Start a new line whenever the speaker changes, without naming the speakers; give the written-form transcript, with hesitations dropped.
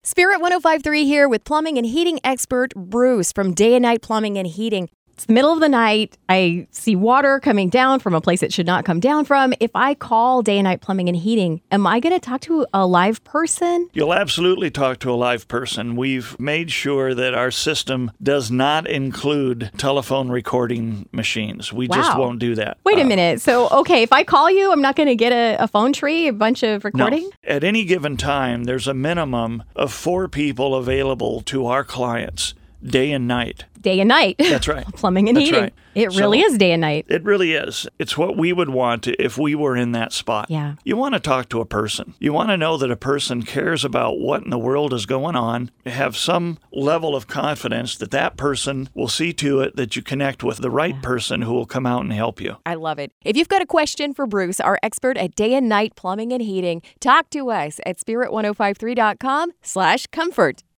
Spirit 1053 here with plumbing and heating expert Bruce from Day and Night Plumbing and Heating. It's the middle of the night. I see water coming down from a place it should not come down from. If I call Day and Night Plumbing and Heating, am I going to talk to a live person?
You'll absolutely talk to a live person. We've made sure that our system does not include telephone recording machines. We just won't do that.
Wait a minute. So, okay, if I call you, I'm not going to get a phone tree, a bunch of recording?
No. At any given time, there's a minimum of 4 people available to our clients, day and night.
Day and night.
That's right.
Plumbing and heating. Right. It really is day and night.
It really is. It's what we would want if we were in that spot.
Yeah.
You want to talk to a person. You want to know that a person cares about what in the world is going on. Have some level of confidence that that person will see to it that you connect with the right person who will come out and help you.
I love it. If you've got a question for Bruce, our expert at Day and Night Plumbing and Heating, talk to us at spirit1053.com/comfort.